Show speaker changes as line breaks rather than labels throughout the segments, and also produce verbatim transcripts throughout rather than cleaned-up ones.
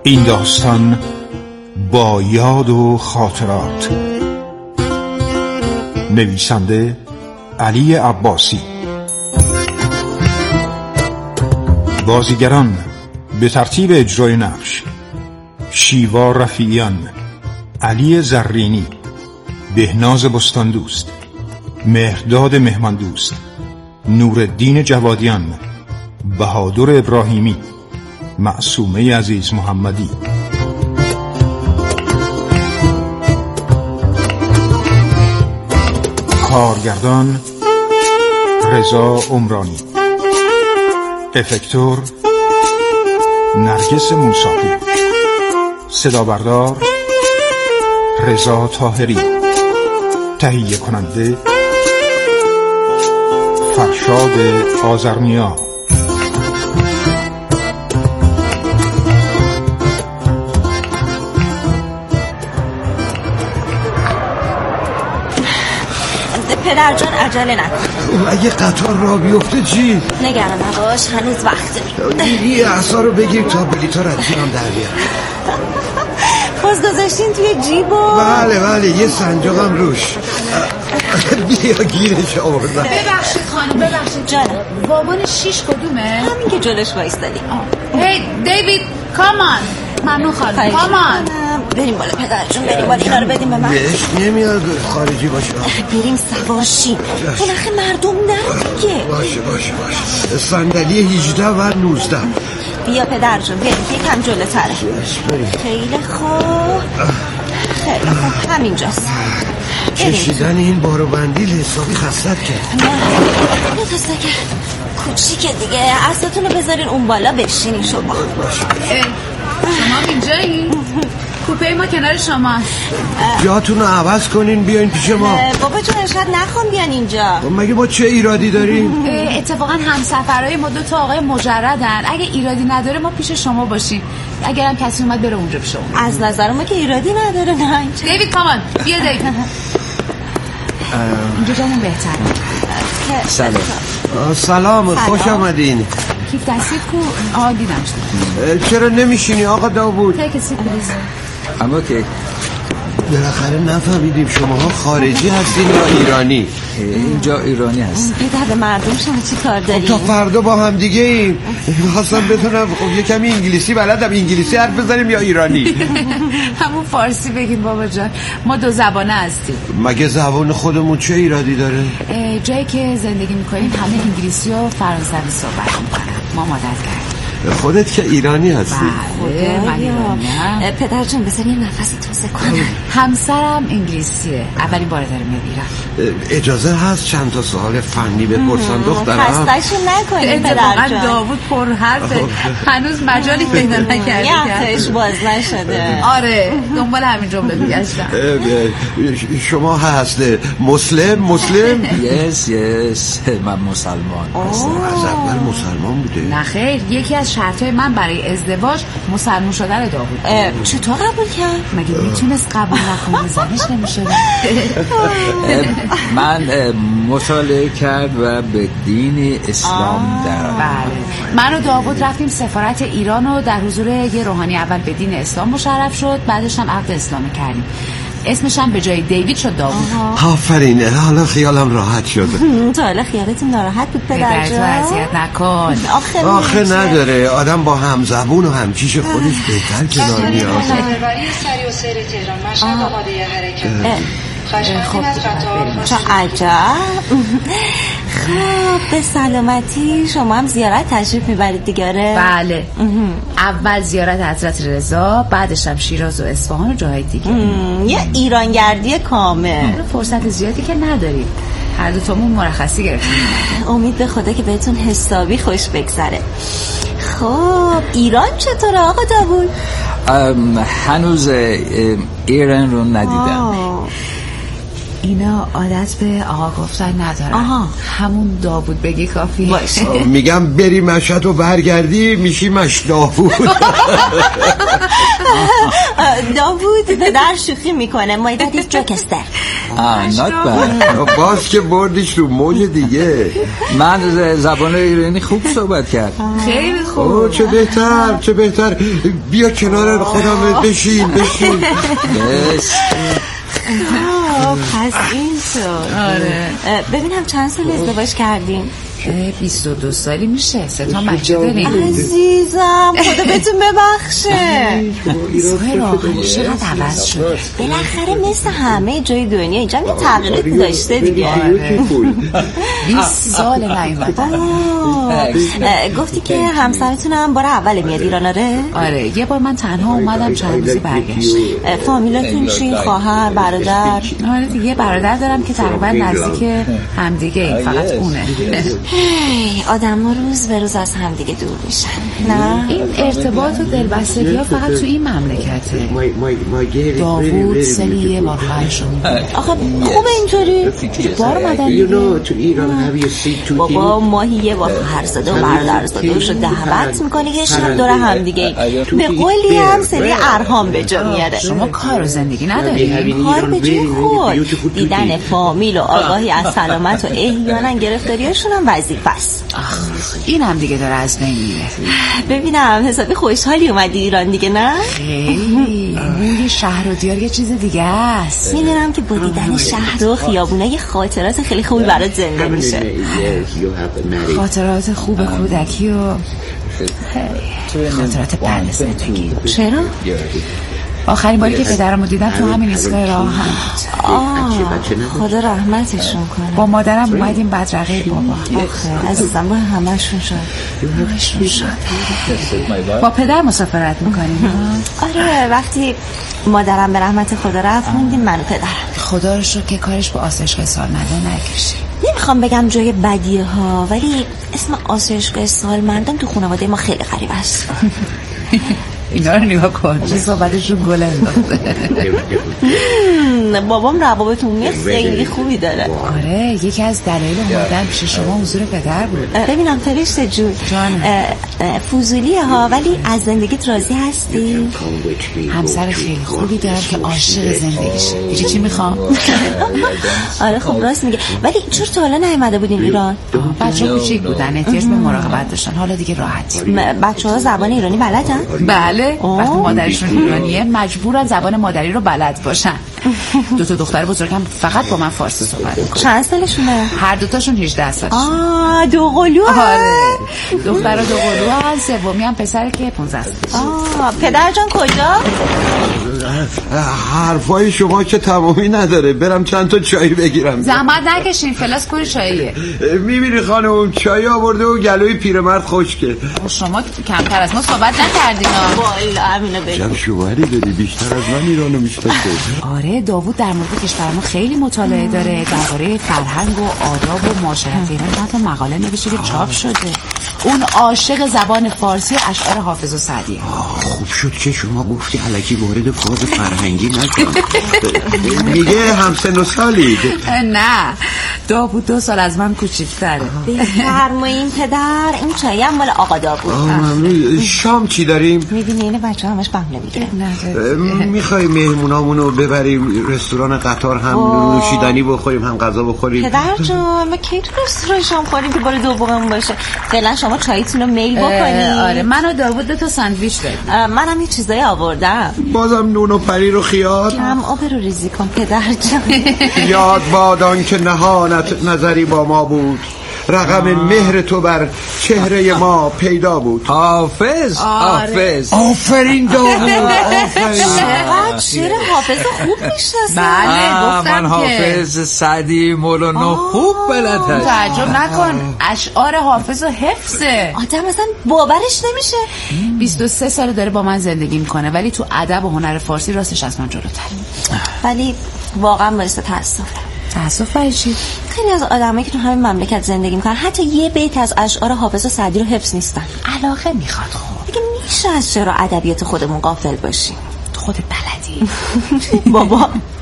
این داستان با یاد و خاطرات. نویسنده علی عباسی. بازیگران به ترتیب اجرای نقش: شیوا رفیعیان، علی زرینی، بهناز بستاندوست، مهرداد مهماندوست، نورالدین جوادیان، بهادر ابراهیمی، معصومه عزیز محمدی. کارگردان رضا عمرانی، افکتور نرگس موسوی، صدا بردار رضا طاهری، تهیه کننده فرشاد آذرنیا.
پدر جان عجله نکن.
اگه قطار را بیفته چی؟
نگران نباش، هنوز وقته.
یه اعصا رو بگیر تا بلیطا ردیانم در بیارم.
باز گذاشتین توی جیبو؟
بله بله، یه سنجاقم روش. بیا گیرش آوردم.
ببخشید خانم، ببخشید
جانم.
واگن شیش کدومه؟
همین که جلوش وایستادی.
هی دیوید کامان. ممنون خانم، کامان.
بریم بالا پدر جون، بریم بالا. اینا رو بدیم به من.
بهش نمیاد خارجی باشه.
بریم سوارشیم. بالاخره مردم نه دیگه.
باشه باشه باشه. صندلی هجده و نوزده.
بیا پدر جون، بریم یکم جلوتره. خیلی خوب. خیلی خوب، همینجاست.
کشیدن این بارو بندیل حسابی خستت کرد.
نه تا سگه کوچیکه دیگه. اصلاتون رو بذارین اون بالا بشینین شما.
شما اینجایی؟ کوپه ما کنار شما.
جاتون رو عوض کنین بیاین پیش ما.
بابا جون شاید نخوام بیان اینجا.
مگه ما چه ایرادی داریم؟
اتفاقا همسفرهای ما دو تا آقای مجردن. اگه ایرادی نداره ما پیش شما باشیم. اگرم کسی اومد بره اونجا پیش اون.
از نظر ما که ایرادی نداره. نه اینجا.
دیوید کامان، بیا دیوید. اینجا جامون بهتره.
سلام. سلام، خوش آمدین.
کیف دستید کو؟ آه دیدم.
چرا نمیشینی آقا داوود؟
تک سی پلیز.
اما که بالاخره نفهمیدیم شماها خارجی هستین یا ایرانی؟
اینجا ایرانی هست.
یه ده به مردم شما چی کار داریم؟
تا فردا با هم دیگه ایم. خواستم بدونم خب یه کمی انگلیسی بلدم، انگلیسی حرف بزنیم یا ایرانی؟
همون فارسی بگیم بابا جان، ما دو زبانه هستیم.
مگه زبان خودمون چه ایرادی داره؟
جایی که زندگی میکنیم همه انگلیسی و فرانسوی صحبت میکنن. ما مادت کردیم.
خودت که ایرانی هستی؟
بله من ایرانیم.
پدر جان بذار یه نفسی توسه کنم.
همسرم انگلیسیه، اولین بار داره میاد ایران.
اجازه هست چند تا سوال فنی بپرسم دخترم؟
خسته‌شون نکنید پدر جان.
داوود پر حرفه، هنوز مجالی پیدا نکرده.
یه هفتهش باز نشده.
آره دنبال همین جمله میگشتم.
شما هست مسلم مسلم؟
یس یس من مسلمان هستم.
از اول مسلمان بوده؟
نه خیر، یکی از شرطهای من برای ازدواج مسلمان شدن داوود.
چطور قبول کرد؟
مگه میتونست قبول نکنه؟ زنش نمیشد.
من مطالعه کرد و به دین اسلام در
بله. من و داوود رفتیم سفارت ایران و در حضور یه روحانی اول به دین اسلام مشرف شد، بعدش هم عقد اسلامی کردیم. اسمش هم به جای دیوید شد داوود.
آفرین، حالا خیالم راحت شد.
تا حالا خیالتون ناراحت بود پدر جان؟
اذیت نکن.
آخه,
آخه نداره، آدم با همزبون و همکیش خودش بهتر کنار میاد.
ناهمواری سری و سیر تهران مشهد آماده حرکت.
خب چه عجب. خب به سلامتی. شما هم زیارت تشریف میبرید دیگه؟
بله. اول زیارت حضرت رضا، بعدش هم شیراز و اصفهان و جاهای دیگه.
یه ایرانگردی کامل.
فرصت زیادی که نداریم، هر دو تامون مرخصی گرفتیم.
امید به خدا که بهتون حسابی خوش بگذره. خب ایران چطوره آقا داوود؟
هنوز ایران رو ندیدم.
اینا عادت به آقا گفتن ندارن.
آها.
همون داوود بگی کافیه.
باشه.
میگم بری مشهد و برگردی میشی مش داوود.
داوود پدر شوخی میکنه. My dad is jokester.
آه not bad.
باز که بردیش رو موج دیگه.
من زبان ایرانی خوب صحبت کرد.
خیلی خوب.
اوه چه بهتر چه بهتر. بیا کنار خودم بشین بشین.
بس
پس اینطور.
آره.
ببینم چند سال ازدواج کردیم؟
بیست و دو سالی میشه. سه تا بچه داریم.
عزیزم خدا بهتون ببخشه.
سهرا چقدر عوض شده.
بالاخره مثل همه جای دنیا اینجا یه تغییراتی داشته دیگه.
بیست سال نیومدن.
گفتی که همسرتونم بار اول میاد ایران؟ آره
آره یه بار من تنها اومدم چند روزی برگشت.
فامیلاتون چی؟ خواهر برادر؟
آره دیگه برادر دارم که تقریبا نزدیک همدیگه این فقط اونه.
آدم ها روز به روز از هم دیگه دور میشن. نه
این ارتباط و دلبستگی ها فقط تو این مملکته. داوود سالی یه بار خواهرش رو میبینه.
آخه خوبه اینطوری؟
بار اومدن دیگه.
بابا ماهی یه بار خواهرزاده و برادرزاده رو دعوت میکنه که شب دور هم دیگه به قولی هم سری ارهام به جا میاره.
شما کار و زندگی نداری؟
کار به جای خود دیدن فامیل و آگاهی از سلامت و احیانا گرفتاریاشون هم وظیفه است.
این هم دیگه داره از بین میره.
ببینم حسابی خوشحالی اومدی ایران دیگه نه؟
خیلی بوی شهر و دیار یه چیز دیگه است.
میدونم که با دیدن شهر و خیابونه یه خاطرات خیلی خوبی برات زنده میشه.
خاطرات خوب کودکی و خاطرات بد زندگی.
چرا؟
آخرین باری که پدرمو دیدم تو همین ایستگاه راه هم.
آه خدا رحمتشون کنه.
با مادرم اومدیم بدرقه بابا.
آخه عزیزم با همشون شد.
همشون شد. با پدر مسافرت میکنیم.
آره وقتی مادرم به رحمت خدا رفت موندیم من و پدرم.
خدا رو شکر که کارش با آسایشگاه سالمندان نکشید.
نمیخوام بگم جای بدیه ها ولی اسم آسایشگاه سالمندان تو خانواده ما خیلی غریب است.
اینا رو نگاه کن چه صحبتشون گل انداخته.
بابام روابط خیلی خوبی داره.
آره یکی از دلایل اومدن پیش شما حضور پدر بود.
ببینم فرشته جون فضولیه ها ولی از زندگیت راضی هستی؟
همسر خیلی خوبی دارم که عاشق زندگیشه. دیگه چی میخوام؟
آره خب راست میگه ولی چرا تا حالا نیومده بودین ایران؟
بچه ها کوچیک بودن احتیاج به مراقبت داشتن. حالا دیگه راحتی.
بچه ها زبان ایرانی بلدن؟
بله وقتی مادرشون ایرانیه مجبورن زبان مادری رو بلد باشن. دو تا دختر بزرگم فقط با من فارسی صحبت میکنن.
چند سالشونه؟
هر دوتاشون هجده سالشه.
آه دو قلو هست.
آره دختر دو قلو هست. سومی هم پسر که پانزده سالشه.
آه پدر جان کجا؟
حرفای شما که تمامی نداره. برم چند تا چای بگیرم.
زحمت نکشین فلاس کنی چاییه.
میبینی خانم چای آورده و گلوی پیرمرد خشکه.
شما کمتر از ما صحبت نکردین.
والا همینو بگو.
جب شوهری داری بیشتر از من ایرانو میشناسه.
آره داوود در مورد کشور ما خیلی مطالعه داره. درباره فرهنگ و آداب و معاشرت ایران چند تا مقاله نوشته که چاپ شده. اون عاشق زبان فارسی و اشعار حافظ و سعدیه.
خوب شد که شما گفتی الکی وارد فاز فرهنگی نشد. میگه همسن و سالی.
نه داوود دو سال از من کوچیک‌تره.
بفرمایین پدر این چای هم مال آقا داوود.
شام چی داریم؟
میبینی این بچه همش بهونه میگیره.
میخوای مهمونامونو ببریم رستوران قطار هم نوشیدنی بخوریم هم غذا بخوریم؟
پدر جان ما کی تو رستوران شام خوریم که بار دوممون باشه؟ فعلا شما چایتون رو میل بکنید.
آره من و داوود دو تا ساندویچ داریم.
منم یه چیزایی آوردم.
بازم نون و پنیر و خیار.
کم آب رو ریزی کن پدر جان.
یاد بادان که نهانت نظری با ما بود رقم مهر تو بر چهره ما پیدا بود.
حافظ حافظ
آفرین داوود آفرین.
چقدر شعر حافظ خوب میشناسه.
بله گفتم
من حافظ سعدی مولانا خوب بلد هست.
تعجب نکن اشعار حافظ و حفظه.
آدم اصلا باورش نمیشه.
بیست و سه سال داره با من زندگی میکنه ولی تو ادب و هنر فارسی راستش از من جلوتر.
ولی واقعا باعث تاسفه.
تاسف برای چی؟
خیلی از آدمایی که تو همین مملکت زندگی میکنن حتی یه بیت از اشعار حافظ و سعدی رو حفظ نیستن.
علاقه میخواد. خب
دیگه میشه از شعر و ادبیات خودمون غافل باشیم.
تو خودت بلدی.
بابا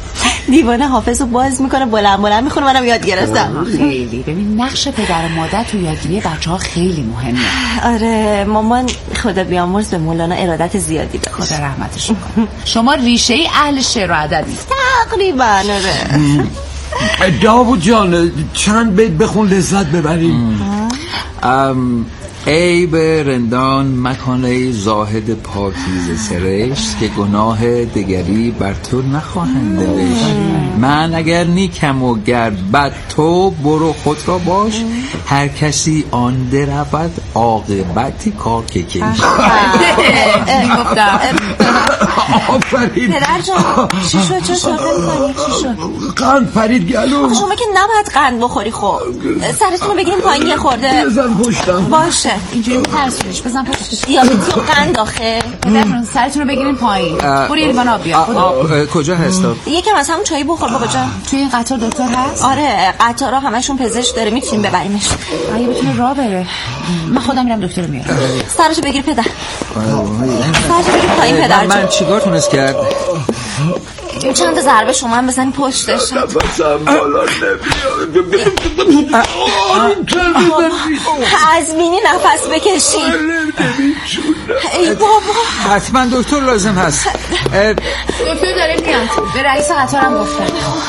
دیوانه حافظو باز میکنه بلند بلند میخونه. منم یاد گرفتم.
خیلی ببین نقش پدر و مادر تو یادگیری بچه‌ها خیلی مهمه.
آره مامان خدا بیامرز به مولانا ارادت زیادی داشت.
خدا رحمتش کنه. شما ریشه ای اهل شعر و ادبی
تقریبا. آره
داوود جان چند بیت بخون لذت ببریم.
ام ای به رندان مکانه زاهد پاکیزه سرشت که گناه دگری بر تو نخواهند نوشت. من اگر نیکم و گر بد تو برو خود را باش، هر کسی آن درود عاقبتی کار که کش.
میگفتم
آفرین.
پدر جان چی شد؟ چه شده میکنی؟ چی شد؟
قند پرید گلو.
شما که نباید قند بخوری. خب سرتون رو بگیریم پایین یه خورده.
بزن پشتم.
باشه
اینجوری ترسونش بزن پشتش.
دیابتی و قند آخه.
پدرتون سرتون رو بگیرین پایین. برو یه لیوان آب بیار.
آب کجا هست؟
یکم از همون چایی بخور بابا جان.
توی این قطار دکتر هست؟
آره قطارا همشون پزشک داره، میتونیم ببریمش.
اگه بتونه راه بره. من خودم میرم دکتر رو میارم.
سرشو بگیر پدر. سرشو بگیر پایین پدر جان.
من چیکار تونست کرد؟
چند ضربه شما هم بزنی پشتش.
نفسم بالا نمیاد.
از بینی نفس بکشین. ای بابا
حتما دکتر لازم هست.
دکتر داره میاد. به رئیس قطارم گفتم.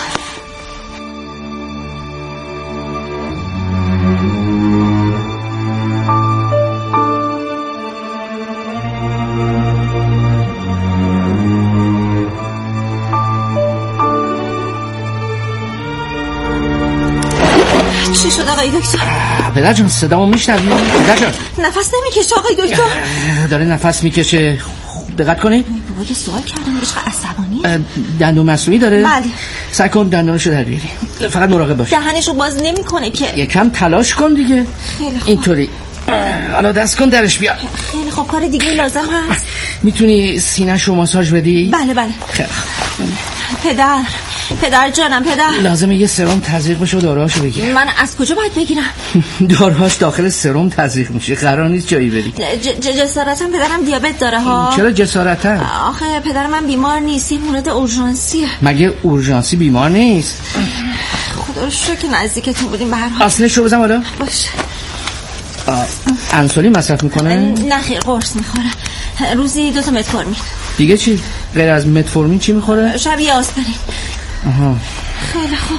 چی شد آقای دکتر؟
پدر جان صدامو میشنوی؟ پدر جان
نفس نمیکشه آقای دکتر.
داره نفس میکشه. دقت کنید.
بابا یه سوال کردم بهش عصبانیه.
دندون مصنوعی داره؟
بله.
سعی کن دندونشو در بیاری. فقط مراقب باش.
دهنشو باز نمیکنه که.
یکم تلاش کن دیگه.
خیلی خوب.
اینطوری. حالا دست کن درش بیار.
خیلی خوب. کار دیگه لازم هست؟
میتونی سینه‌شو ماساژ بدی؟
بله بله.
خیلی
پدر پدر جانم پدر
لازمه یه سرم تزریق بشه و داروهاشو بگیر.
من از کجا باید بگیرم؟
داروهاش داخل سرم تزریق میشه. قرار نیست جایی بری.
ج- جسارتم پدرم دیابت داره ها.
چرا جسارتم؟
آخه پدر من بیمار نیست. این مورد اورژانسیه.
مگه اورژانسی بیمار نیست؟
خدا رو شکر که نزدیکتون بودیم. به هر حال
اصلش رو بزن بالا.
باشه.
انسولین مصرف میکنه؟
نه خیر قرص میخوره. روزی دو تا متفورمین.
دیگه چی؟ غیر از متفورمین چی میخوره؟
شب یه آسپرین.
آها.
خیلی خوب.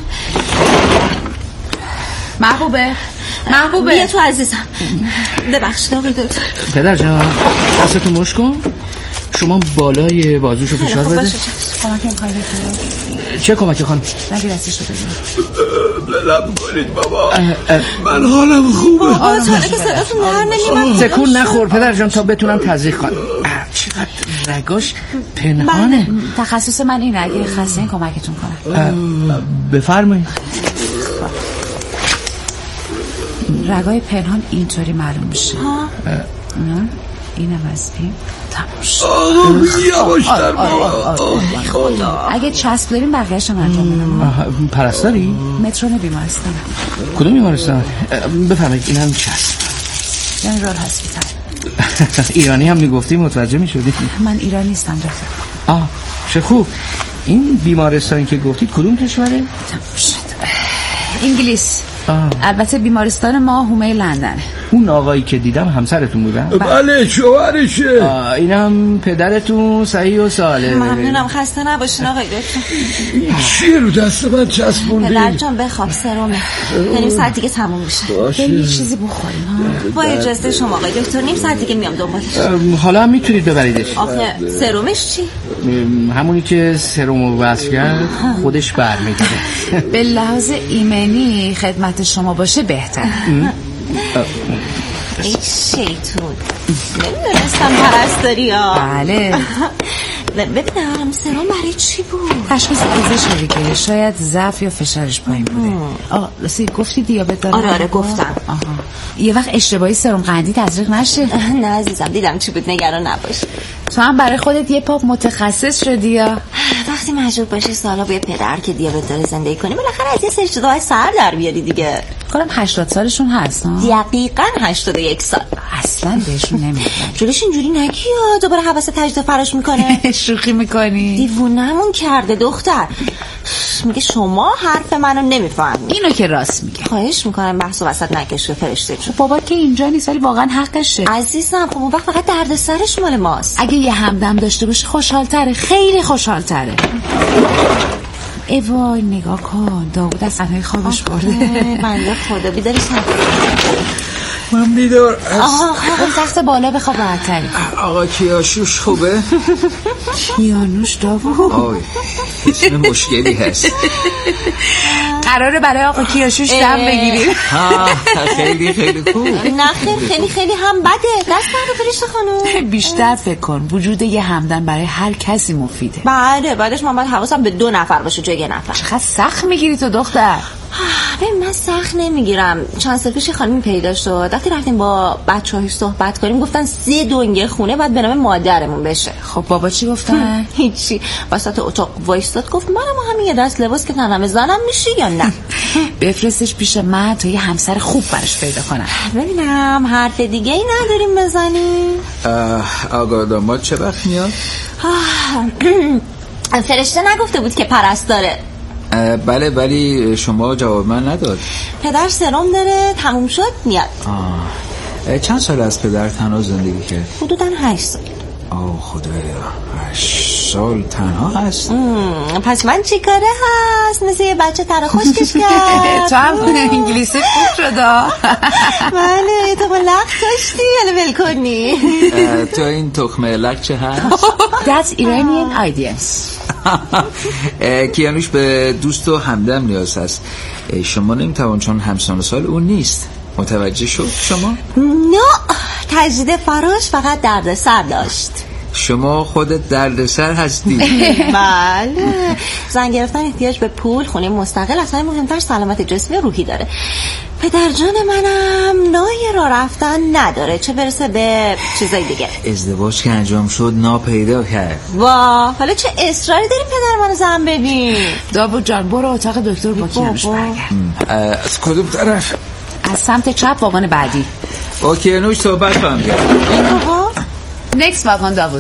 محبوبه محبوبه
بیا تو عزیزم. ببخشید آقای دکتر.
پدر جان دستتو مشت کن. شما بالای بازوشو فشار بده.
کمک می‌خوای بکنی؟
چه کمکی خانم؟
نگی دستش رو بگیر.
بلم کنید بابا. من حالم خوبه.
بابا تا که صداتون در نمیاد.
تکون نخور پدر جان تا بتونم تزریق کنم. چقدر رگاش پنهانه.
تخصص من اینه. اگه خسته این کمکتون کنم.
بفرمایید.
رگای پنهان اینطوری معلوم میشه. نه اینم از این تموم.
یواشتر بابا.
اگه چسب داریم بقیه‌اش رو انجام میدم.
پرستاری؟
مترون بیمارستان.
کدوم بیمارستان؟ بفرمایید این هم چسب.
یعنی رول هسپیتال.
ایرانی هم میگفتی متوجه میشدی؟
من ایرانی نیستم دکتر.
آه چه خوب. این بیمارستانی که گفتید کدوم کشوره؟
تموم شد. انگلیس.
آه.
البته بیمارستان ما هومه لندن.
اون آقایی که دیدم همسرتون بودن؟
بله شوهرشه.
اینم پدرتون صحیح و سالم.
ممنونم. خسته نباشین آقای دکتر.
چیه رو دست من چسبوندی؟
پدر جان بخواب سرمه. نیم ساعت دیگه تموم میشه.
یه چیزی بخوریم.
با اجازه شما آقای دکتر نیم ساعت دیگه میام دنبالش.
حالا هم میتونید ببریدش.
آخه سرمش چی؟
همونی که سرمو وصل کرد خودش برمیگرده.
به لحاظ ایمنی خدمت شما باشه بهتر.
ای شیطون. نمیدونستم پرستاری ها.
بله.
ببینم سرم برای چی بود؟
تشخیص پزشک دیگه. شاید ضعف یا فشارش پایین بوده. آه راستی گفتی دیابت داره؟
آره آره گفتم.
آها. یه وقت اشتباهی سرم قندی تزریق نشه.
نه عزیزم دیدم چی بود. نگران نباش.
تو هم برای خودت یه پاپ متخصص شدی یا؟
وقتی مجبور باشی سالا با یه پدر که دیابت داره زندگی کنی بالاخره از یه سری چیزا سر در بیاری دیگه.
خودم هشتاد سالشون هست.
دقیقاً هشتاد و یک سال.
اصلا بهشون نمیدن.
جلوش اینجوری نگی یا دوباره حواس تجدید فراش میکنه.
شوخی میکنی؟
دیوونمون کرده دختر. میگه شما حرف منو نمیفهمی.
اینو که راست میگه.
خواهش میکنم بحث وسط نکش که فرشته شو.
بابا که اینجا نیست ولی واقعا حقشه.
عزیزم خب اون وقت فقط دردسرش مال ماست.
اگه یه همدم داشته باشه خوشحال‌تره، خیلی خوشحال‌تره. ای وای نگاه کن، داوود از تنهایی خوابش برده.
بنده خدا بیدارش نکنه.
من بیدار
آها
اون تخت بالا بخواب راحت‌تری.
آقا کیانوش خوبه؟
کیانوش داوود
آی اسم مشکلی هست.
قراره برای آقا کیانوش دم بگیریم.
ها خیلی خیلی خوب.
نه خیلی خیلی خیلی هم بده. دست نرو فرشته خانم.
بیشتر فکر کن وجود یه همدن برای هر کسی مفیده.
بله بعدش من باید حواسم به دو نفر باشه جای یه نفر.
چقدر سخت میگیری تو دختر؟
ببین من سخت نمیگیرم. چند سال پیش خانمی پیدا شد. وقتی رفتیم با بچه‌هاش صحبت کنیم گفتن سه دنگه خونه باید به نام مادرمون بشه.
خب بابا چی گفتن؟
هیچی. وسط اتاق وایستاد گفت منم همین یه دست لباس که تنم زنم میشی یا نه.
بفرستش پیش من تا یه همسر خوب براش پیدا کنم.
ببینم حرف دیگه ای نداریم بزنیم.
آقا داماد چه وقت میاد؟
فرشته نگفته بود که پرستاره؟
بله ولی شما جواب من نداد.
پدر سرم داره تموم شد میاد.
آه. چند سال از پدر تنها زندگی کرد؟
حدوداً هشت سال.
آه خدایا هشت سال تنها هست؟
پس من چی کاره هست؟ مثل یه بچه تره خوشکش کرد.
تو هم انگلیسی خوب شده.
بله تو با لق داشتی یعنی ول کنی.
تو این تخمه لق چه هست؟
That's Iranian idioms.
کیانوش به دوست و همدم نیاز هست. شما نمیتوان چون همسان سال اون نیست. متوجه شد شما؟
نه تجدید فراش فقط درد سر داشت.
شما خودت دردسر هستی.
بله زن گرفتن احتیاج به پول خونه مستقل اصلا مهمتر سلامت جسمی روحی داره. پدر جان منم نای را رفتن نداره چه برسه به چیزای دیگه.
ازدواج که انجام شد نا پیدا کرد.
وا حالا چه اصراری داریم پدر منو زن ببین.
داوود جان برو اتاق دکتر با کیانوش برگرد.
از کدوم طرف؟
از سمت چپ واگن بعدی.
با کیانوش صحبت کنم.
نکست واگن داوود.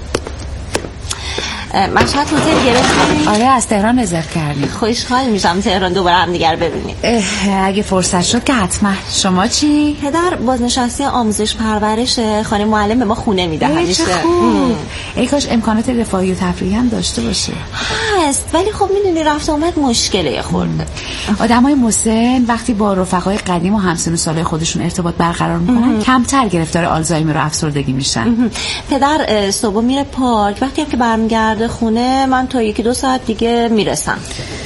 مشهد هتل گرفتیم؟
آره از تهران رزرو کردیم.
خوشحال میشم تهران دوباره هم دیگر ببینیم.
اگه فرصت شد که حتما. شما چی؟
پدر بازنشسته آموزش پرورش خانه معلم به ما خونه میده همیشه.
ای کاش امکانات رفاهی و تفریحی هم داشته باشه.
هست ولی خب میدونی رفت آمد مشکله خورده.
آدمای مسن وقتی با رفقای قدیم و همسن و سالای خودشون ارتباط برقرار میکنن کمتر گرفتار آلزایمر و افسردگی میشن.
پدر صبح میره پارک وقتی هم که برمیگرده خونه من تا یکی دو ساعت دیگه میرسم.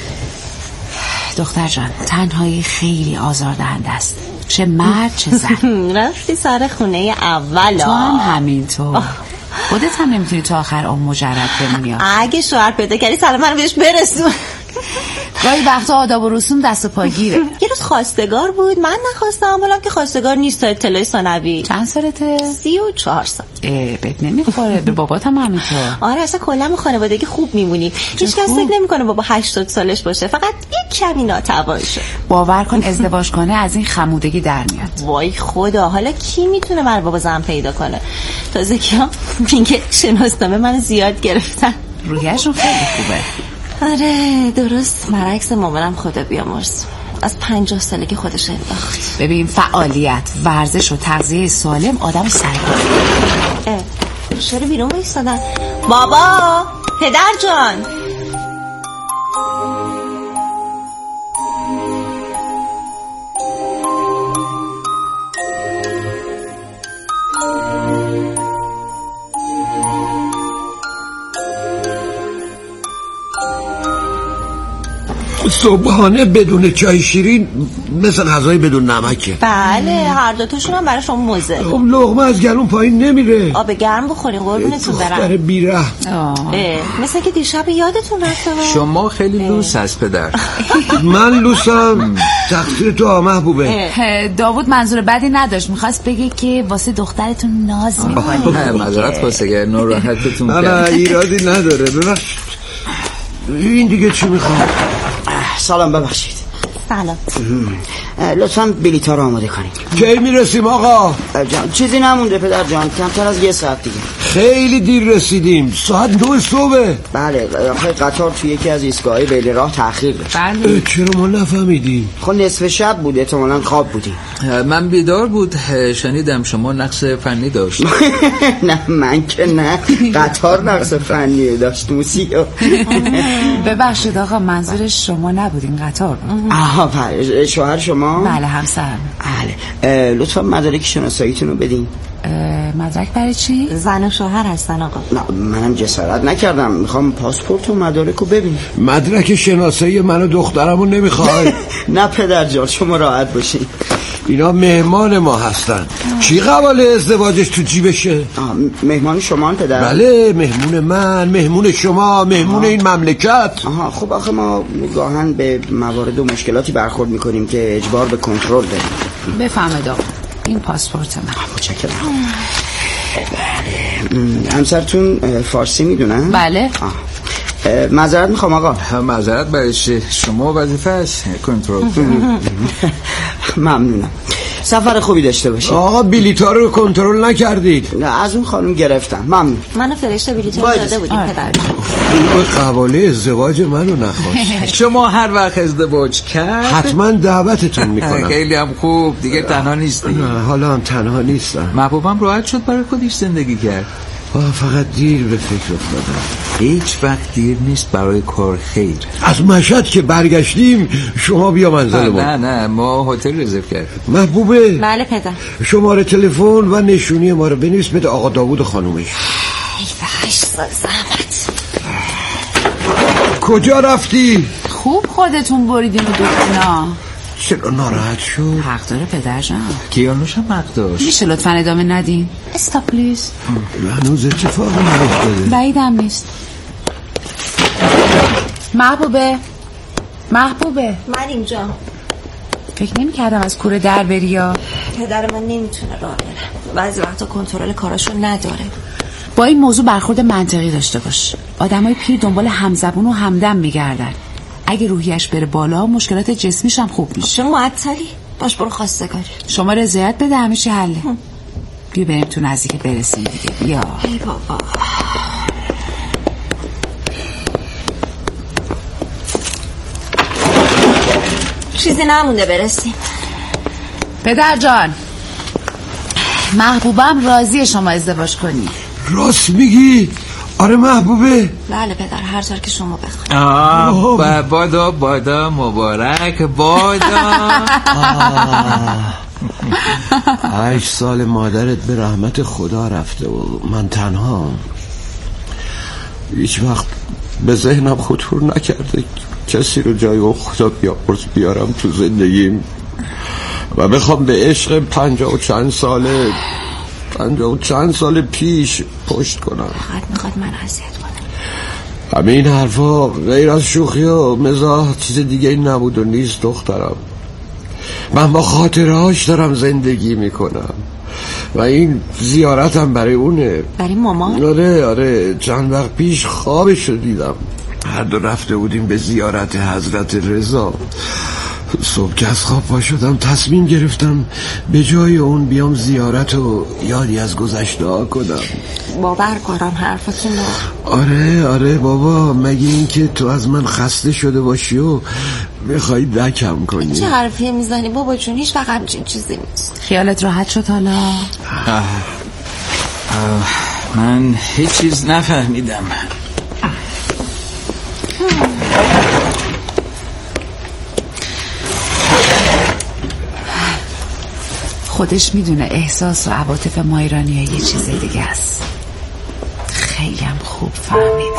دختر جان تنهایی خیلی آزاردهنده است چه مرد چه زن.
رفتی سر خونه اولا.
تو هم همینطور. خودت هم نمیتونی تا آخر اون مجرد بمونی.
اگه شوهر پیدا کردی سلام منو بهش برسون.
گاهی وقتا آداب و رسوم دست و پاگیره.
یه روز خواستگار بود من نخواستم بولم که خواستگار نیست تا اطلاع ثانوی.
چند سالته؟
سی و چهار سال.
اه بهت نمیخوره به بابات هم همینطور.
آره اصلا کلا خانوادگی خوب میمونی. هیچ کس فکر نمیکنه بابا هشتاد سالش باشه فقط یک کمی ناتوان شه.
باور کن ازدواج کنه از این خمودگی در میاد.
وای خدا حالا کی میتونه برای بابا زن پیدا کنه؟ تازه کیا میگه شناسنامه من زیاد گرفتن.
روحیه‌شون خیلی خوبه.
آره درست برعکس مامانم خدا بیامرز از پنجاه سالگی خودش انداخت.
ببین فعالیت ورزش و تغذیه سالم آدم سرگرم.
چرا بیرون بایستادن؟ بابا پدر جان
صبحانه بدون چای شیرین مثل غذای بدون نمکه.
بله هر دوتاشون هم برای شما موزه.
خب لقمه از گلون پایین نمیره.
آب گرم بخورین قربونتون برم.
دختر بیره.
مثل که دیشب یادتون رفته.
شما خیلی لوس هست پدر.
من لوسم تقصیر تو محبوبه.
داوود منظور بدی نداشت میخواست بگه که واسه دخترتون ناز میکنی.
نه معذرت خواست اگر ناراحتتون کرد.
نه ایرادی نداره ببخشید. این دیگه چی میخوام؟
سلام ببخشید.
سلام.
لطفاً بلیط‌ها رو آماده کنید.
کی میرسیم آقا؟
جان چیزی نمونده پدر جان، کمتر از یه ساعت دیگه.
خیلی دیر رسیدیم، ساعت دو صبح.
بله قطار توی یکی از ایستگاه‌های بیل راه تأخیر داشت.
بله.
چرا ما نفهمیدیم؟
خب نصف شب بود، احتمالاً خواب بودیم.
من بیدار بود، شنیدم شما نقص فنی داشت.
نه من که نه، قطار نقص فنی داشت موسیو.
ببخشید آقا، منظور شما نبودین، قطار بود.
آها بله. شوهر شما؟
بله همسر.
بله. لطفا مدارک شناساییتون رو بدین.
مدرک برای چی؟
زن و شوهر هستن آقا.
نه منم جسارت نکردم، میخوام پاسپورت و مدارک رو ببین.
مدرک شناسایی من و دخترمو نمیخوای؟
نه پدر جان شما راحت باشین،
اینا مهمان ما هستن. چی قباله ازدواجش تو جیبشه؟
مهمان شما هم پدر؟
بله مهمون من، مهمون شما، مهمون این مملکت.
آها خب آخه ما گاهن به موارد و مشکلاتی برخورد میکنیم که اجبار به کنترل داریم.
بفهمید آقا این پاسپورت من.
متشکرم. همسرتون فارسی میدونن؟
بله.
معذرت میخوام آقا.
معذرت برای چه؟ شما وظیفه است کنترل.
ممنونم، سفر خوبی داشته باشید.
آقا بلیط‌ها رو کنترل نکردید؟
نه از اون خانم گرفتم. ممنون.
منو فرشته بلیط‌ها رو داده بودیم پدر.
این قواله ازدواج منو نخواست.
شما هر وقت ازدواج کرد
حتما دعوتتون میکنم.
خیلی هم خوب، دیگه تنها نیستی.
حالا هم تنها نیستم.
محبوبم راحت شد برای خودش زندگی کرد.
فقط دیر به فکر افتادم.
هیچ وقت دیر نیست برای کار خیر.
از مشهد که برگشتیم شما بیا منزل ما.
نه نه ما هتل رزرو کردیم.
محبوبه.
بله پدر.
شماره تلفن و نشونی ما رو بنویس بده آقا داوود و خانومش.
ای هشت سال زحمت.
کجا رفتی؟
خوب خودتون بریدین و دکتنا.
چرا ناراحت شد؟
حق داره پدر جان.
کیانوش هم حق داشت.
میشه لطفا ادامه ندین؟ استاپ پلیز.
هنوز اتفاقی نیفتاده.
بعیدم نیست. محبوبه محبوبه
من اینجا.
فکر نمی کردم از کوره در بری یا.
پدر من نمیتونه راه بره، بعضی وقتا کنترل کاراشو نداره.
با این موضوع برخورد منطقی داشته باش. آدمای پیر دنبال همزبون و همدم میگردن. اگه روحیش بره بالا مشکلات جسمیش هم خوب میشه.
شما معطلی باش، برو خواستگاری.
شما رضایت بده همیشه حله. بیا بریم تو نزدیک برسیم دیگه. بیا.
ای بابا. چیزی نمونده برسیم.
پدر جان محبوبم راضیه شما ازدواج کنی.
راست میگی؟ آره محبوبه.
بله پدر، هر طور که شما بخواید.
آه بادا بادا مبارک بادا.
هشت سال مادرت به رحمت خدا رفته و من تنها. هیچ وقت به ذهنم خطور نکرده کسی رو جای اون خدا بیامرز بیارم تو زندگیم و بخوام به عشق پنجاه و چند ساله پنجاه و چند سال پیش پشت کنم.
فقط میخواد من اذیت کنم.
همه این حرفا غیر از شوخی و مزاح چیز دیگه این نبود و نیست دخترم. من با خاطرهاش دارم زندگی میکنم و این زیارتم برای اونه.
برای مامان؟
آره آره چند وقت پیش خوابش رو دیدم. هر دو رفته بودیم به زیارت حضرت رضا. صبح که از خواب پا شدم تصمیم گرفتم به جای اون بیام زیارت و یادی از گذشته ها کنم.
باور کنم حرفتون.
آره آره بابا، مگه این که تو از من خسته شده باشی و میخوایی دکم کنی.
چه حرفی میزنی بابا جون؟ هیچ وقت همچین چیزی نیست.
خیالت راحت شد حالا؟
آه. آه. من هیچ چیز نفهمیدم.
خودش میدونه احساس و عواطف ما ایرانی ها یه چیز دیگه است. خیلی هم خوب فهمیدی.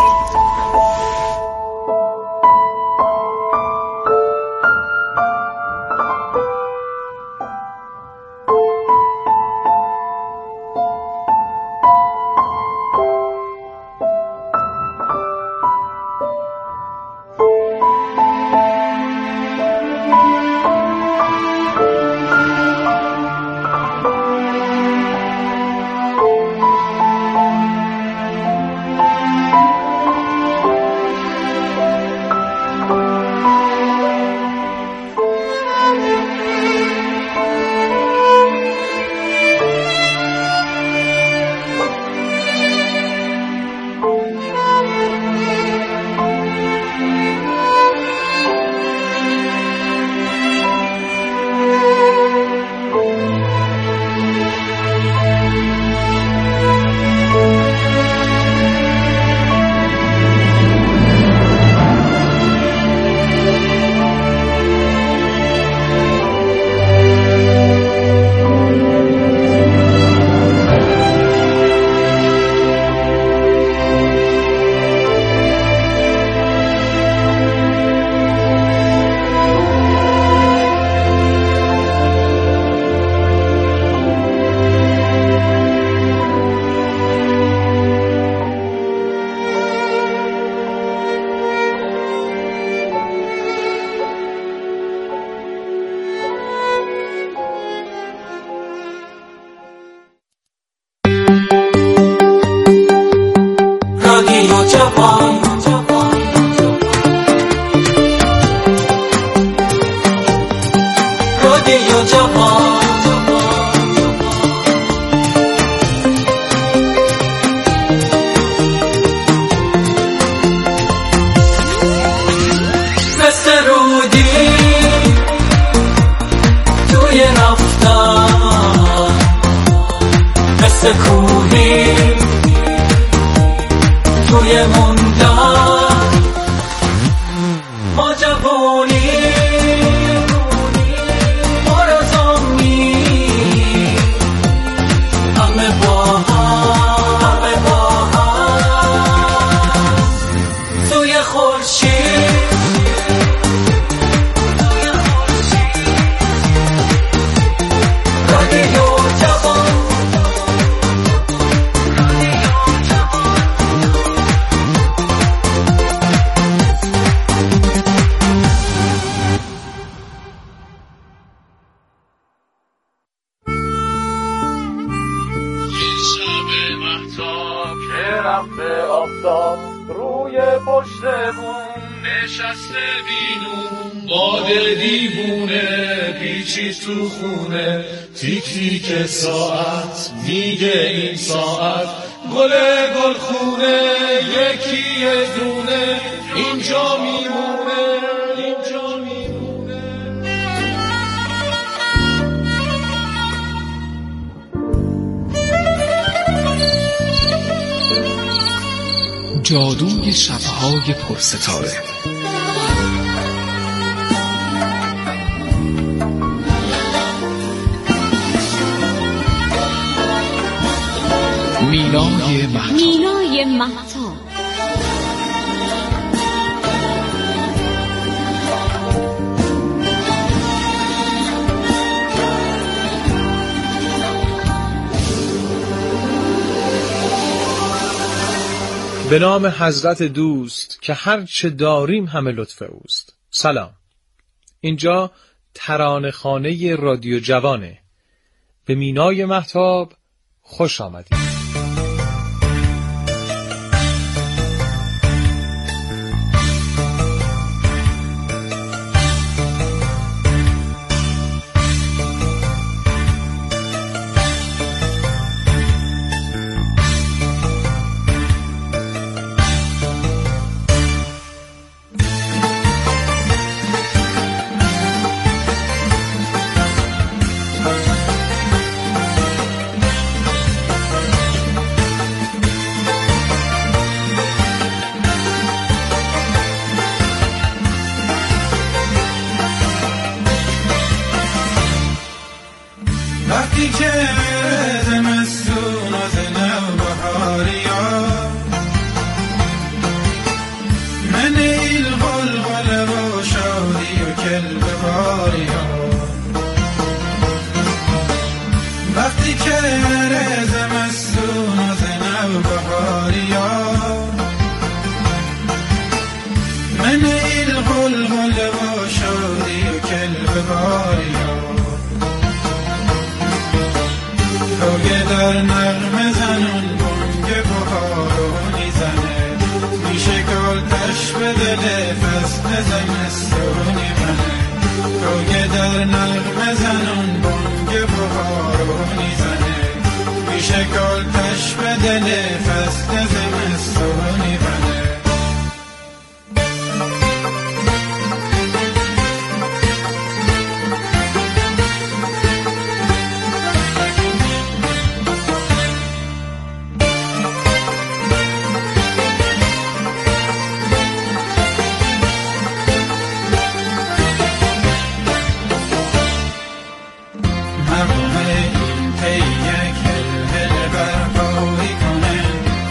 مثل کوهی توی موندن ما جوانی مرزامی همه با هم همه با هم توی خورشید
روی پشتمون نشسته بینون باد دیوونه پیچید تو خونه تیک تیک ساعت میگه این ساعت گل گل خونه یکی یه دونه اینجا میمونه اینجا میمونه.
جادوی شب‌های پرستاره. مینای مهتاب.
مینای مهتاب.
به نام حضرت دوست که هر چه داریم همه لطف اوست. سلام، اینجا ترانه خانه رادیو جوانه. به مینای مهتاب خوش آمدید.
وقتی که زمستون از نوبهاری ها من ایل غلغل و شادی و کل بهاری ها وقتی که زمستون از نوبهاری ها من ایل غلغل و شادی و کل بهاری ها توگه در نغمه زنون بانگ بهارونی زنه میشه گلتش به دل فصل زمستونی منه توگه در نغمه زنون بانگ بهارونی زنه میشه گلتش به دل فصل